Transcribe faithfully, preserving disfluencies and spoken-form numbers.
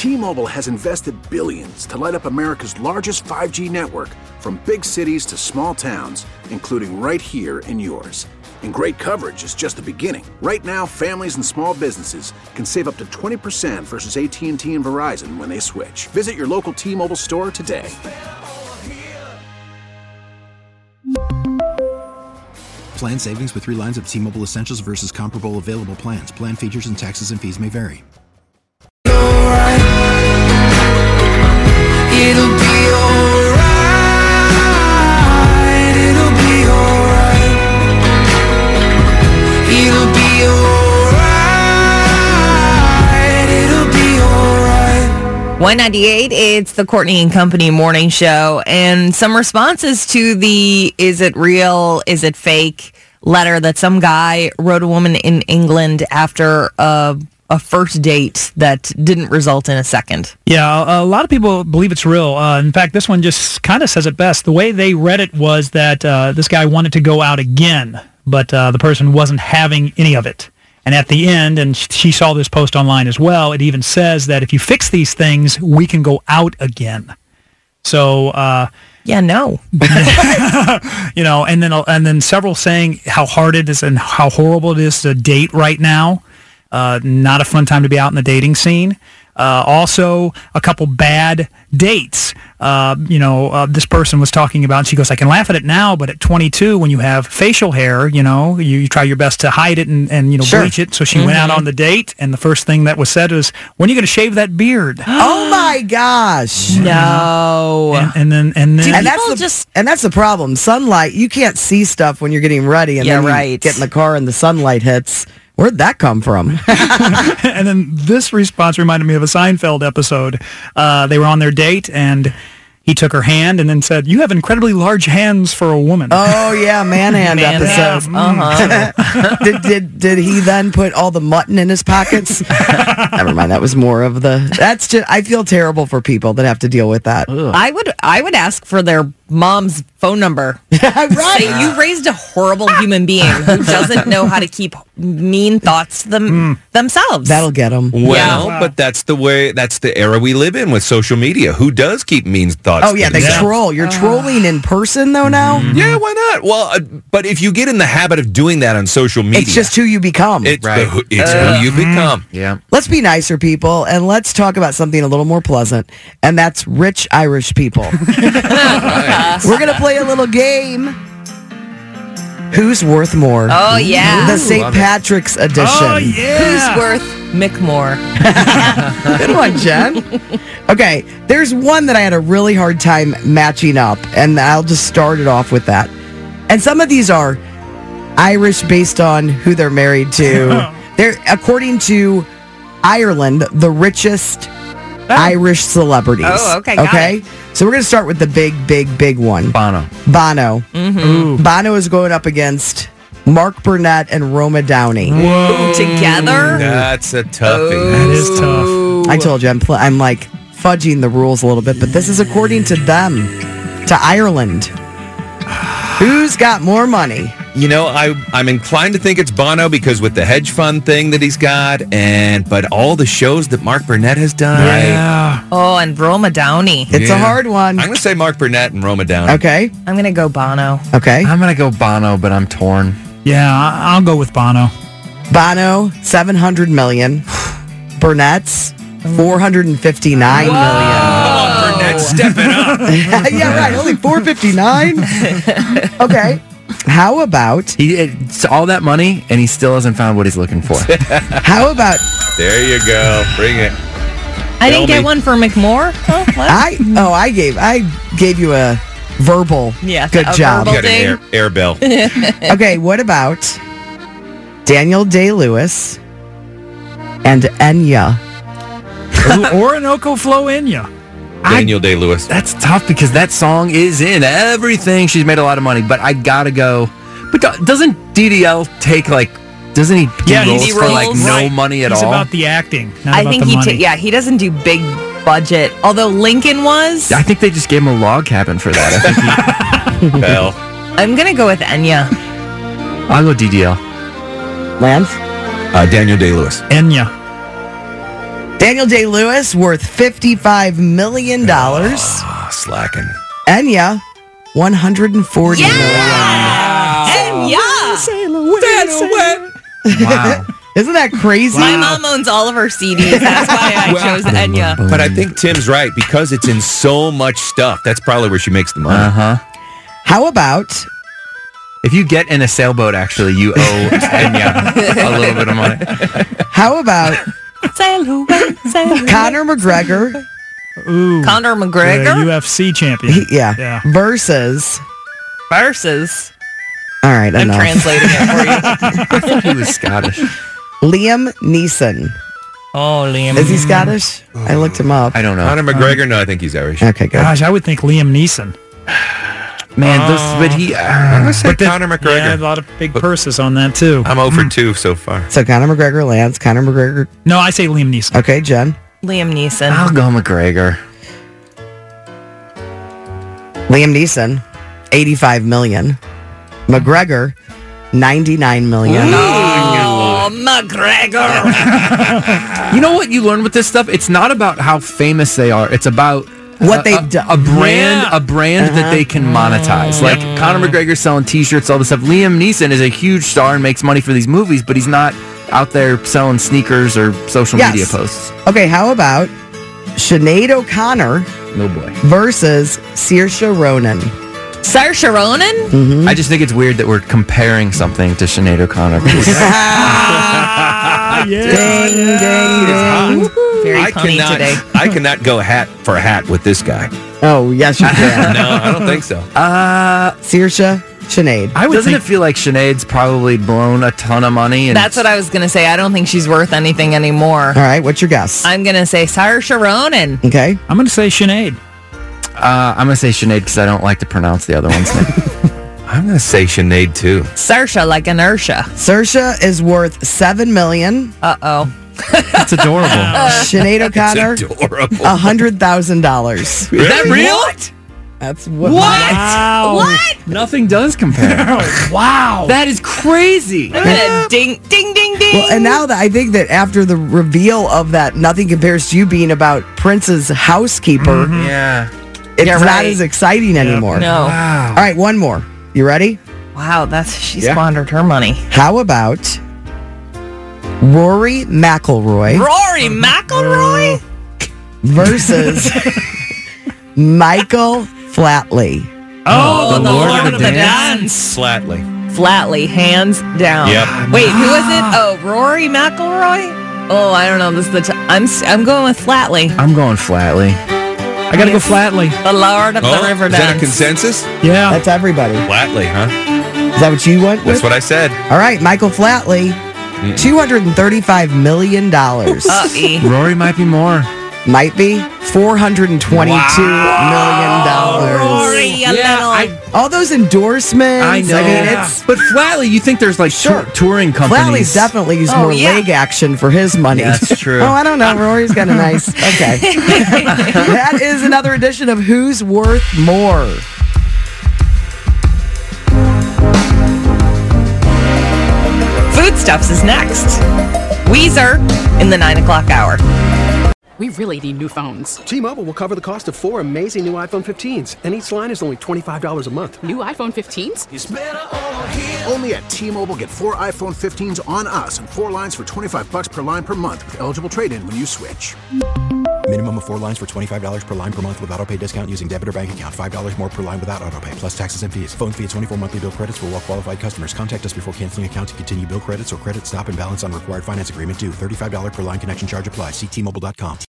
T-Mobile has invested billions to light up America's largest five G network, from big cities to small towns, including right here in yours. And great coverage is just the beginning. Right now, families and small businesses can save up to twenty percent versus A T and T and Verizon when they switch. Visit your local T-Mobile store today. Plan savings with three lines of T-Mobile Essentials versus comparable available plans. Plan features and taxes and fees may vary. It'll be alright. It'll be alright. It'll be alright. It'll be alright. one ninety-eight, it's the Courtney and Company morning show, and some responses to the "is it real, is it fake" letter that some guy wrote a woman in England after a, a first date that didn't result in a second. Yeah, a lot of people believe it's real. Uh, in fact, this one just kind of says it best. The way they read it was that uh, this guy wanted to go out again, but uh, the person wasn't having any of it. And at the end, and she saw this post online as well, it even says that if you fix these things, we can go out again. So, uh, yeah, no. you know, and then and then several saying how hard it is and how horrible it is to date right now. Uh, not a fun time to be out in the dating scene. Uh, also, a couple bad dates. Uh, you know, uh, this person was talking about, and she goes, I can laugh at it now, but at twenty-two, when you have facial hair, you know, you, you try your best to hide it and, and you know, sure. bleach it. So she mm-hmm. went out on the date, and the first thing that was said was, when are you going to shave that beard? Oh, my gosh. No. And, and then, and then, and that's, the, just... and that's the problem. Sunlight, you can't see stuff when you're getting ready, and yeah, then you right. get in the car and the sunlight hits. Where'd that come from? And then this response reminded me of a Seinfeld episode. Uh, they were on their date, and he took her hand and then said, you have incredibly large hands for a woman. Oh, yeah, man hand man episode. Hand. Uh-huh. did, did did he then put all the mutton in his pockets? Never mind, that was more of the... That's just... I feel terrible for people that have to deal with that. Ugh. I would I would ask for their mom's phone number. Right. Say, you raised a horrible human being who doesn't know how to keep mean thoughts to them mm. themselves. That'll get them. Well, yeah. but that's the way, that's the era we live in with social media. Who does keep mean thoughts? Oh, yeah, they themselves? troll. You're uh. trolling in person, though, now? Mm-hmm. Yeah, why not? Well, uh, but if you get in the habit of doing that on social media... It's just who you become. It's, right. the, it's uh, who you become. Yeah. Let's be nicer, people, and let's talk about something a little more pleasant, and that's rich Irish people. Right. We're going to play a little game. Who's worth more? Oh, yeah. The Saint Patrick's edition. Oh, yeah. Who's worth Mick Moore? Good one, Jen. Okay, there's one that I had a really hard time matching up, and I'll just start it off with that. And some of these are Irish based on who they're married to. They're, according to Ireland, the richest oh. Irish celebrities. Oh, okay, got Okay? it. So we're going to start with the big, big, big one. Bono. Bono. Mm-hmm. Bono is going up against Mark Burnett and Roma Downey. Whoa. Together? That's a toughie. Oh. That is tough. I told you, I'm, pl- I'm like fudging the rules a little bit, but this is according to them, to Ireland. Who's got more money? You know, I, I'm inclined to think it's Bono because with the hedge fund thing that he's got, and but all the shows that Mark Burnett has done. Yeah. Oh, and Roma Downey. It's Yeah. a hard one. I'm going to say Mark Burnett and Roma Downey. Okay. I'm going to go Bono. Okay. I'm going to go Bono, but I'm torn. Yeah, I- I'll go with Bono. Bono, seven hundred million. Burnett's, four hundred fifty-nine Whoa. million. Oh, Burnett stepping up. Yeah, right. Only four fifty-nine. Okay. How about... He It's all that money, and he still hasn't found what he's looking for. How about... There you go. Bring it. I didn't Tell get me. one for McMoore. Oh, what? I Oh, I gave I gave you a verbal. Yeah, Good a job. verbal You got an air, air bell. Okay, what about Daniel Day-Lewis and Enya? Ooh, Orinoco Flow Enya. Daniel Day-Lewis. That's tough because that song is in everything. She's made a lot of money, but I gotta go. But do- doesn't D D L take like? Doesn't he do Yeah, he roles D for like roles. no Right. money at He's all? about the acting, not I about think the he, money. ta- yeah, he doesn't do big budget. Although Lincoln was. I think they just gave him a log cabin for that. I think he, Bell. I'm gonna go with Enya. I'll go D D L. Lance? Uh, Daniel Day-Lewis. Enya. Daniel Day-Lewis, worth fifty-five million dollars. Oh, slacking. Enya, one hundred forty million dollars. And yeah. Wow. Isn't that crazy? My mom owns all of her C Ds. That's why I chose Enya. But I think Tim's right because it's in so much stuff. That's probably where she makes the money. Uh huh. How about If you get in a sailboat, actually, you owe Enya a little bit of money. how about Sail away, sail away. Conor McGregor? Ooh. Conor The McGregor U F C champion. He- yeah, Yeah. versus. versus. All right, I'm enough. translating it for you. I think he was Scottish. Liam Neeson. Oh, Liam. Is he Scottish? I looked him up. I don't know. Conor McGregor? No, I think he's Irish. Okay, good. Gosh, I would think Liam Neeson. Man, this, but he. I'm going to say But the- Conor Yeah, McGregor. a lot of big purses on that, too. I'm zero for two so far. So Conor McGregor lands. Conor McGregor. No, I say Liam Neeson. Okay, Jen. Liam Neeson. I'll go McGregor. Liam Neeson, eighty-five million. McGregor, ninety-nine million. Oh, McGregor. You know what you learn with this stuff? It's not about how famous they are. It's about What a, they've a, done. a brand, Yeah. a brand that they can monetize. Like Conor McGregor selling T-shirts, all this stuff. Liam Neeson is a huge star and makes money for these movies, but he's not out there selling sneakers or social Yes. media posts. Okay, how about Sinead O'Connor No boy. versus Saoirse Ronan? Saoirse Ronan? Mm-hmm. I just think it's weird that we're comparing something to Sinead O'Connor. Ah, yeah. Ding, ding, ding. Very I funny cannot, today. I cannot go hat for hat with this guy. Oh, yes, you can. No, I don't think so. Uh, Saoirse, Sinead. I would doesn't think it feel like Sinead's probably blown a ton of money? And That's what I was going to say. I don't think she's worth anything anymore. All right, what's your guess? I'm going to say Saoirse Ronan. Okay. I'm going to say Sinead. Uh, I'm going to say Sinead because I don't like to pronounce the other one's name. I'm going to say Sinead, too. Saoirse like inertia. Saoirse is worth seven million. Uh-oh. That's adorable. Sinead O'Connor, It's adorable. a hundred thousand dollars. Is that real? That's what. Wow. What? Nothing does compare. Wow. That is crazy. I'm gonna ding, ding, ding, ding. Well, and now that I think that after the reveal of that, nothing compares to you being about Prince's housekeeper. Yeah. It's You're not right. as exciting anymore. No. Wow. All right, one more. You ready? Wow, that's she Yeah. squandered her money. How about Rory McIlroy Rory McIlroy? versus Michael Flatley? Oh, the the, Lord Lord, of of the the Dance? Dance. Flatly. Flatley, hands down. Yep. Wait, who was it? Oh, Rory McIlroy? Oh, I don't know. This is the t- I'm s- I'm going with Flatley. I'm going Flatley. I got to go Flatley. The Lord of Oh, the River is that a Dance. consensus? Yeah. That's everybody. Flatly, huh? Is that what you went with? That's what I said. All right, Michael Flatley, two hundred thirty-five million dollars. Uh-e. Rory might be more. Might be four hundred twenty-two million dollars. Rory, you little... All those endorsements. I know. I mean, it's But Flatley, you think there's like Sure. tour- touring companies. Flatley's definitely used Oh, more yeah. leg action for his money. Yeah, that's true. Oh, I don't know. Rory's got a nice. Okay. That is another edition of Who's Worth More. Foodstuffs is next. Weezer in the nine o'clock hour. We really need new phones. T-Mobile will cover the cost of four amazing new iPhone fifteens, and each line is only twenty-five dollars a month. New iPhone fifteens? Only at T-Mobile, get four iPhone fifteens on us and four lines for twenty-five bucks per line per month with eligible trade-in when you switch. Minimum of four lines for twenty-five dollars per line per month with autopay discount using debit or bank account. five dollars more per line without autopay, plus taxes and fees. Phone fee at twenty-four monthly bill credits for well-qualified customers. Contact us before canceling account to continue bill credits or credit stop and balance on required finance agreement due. thirty-five dollars per line connection charge applies. See T Mobile dot com.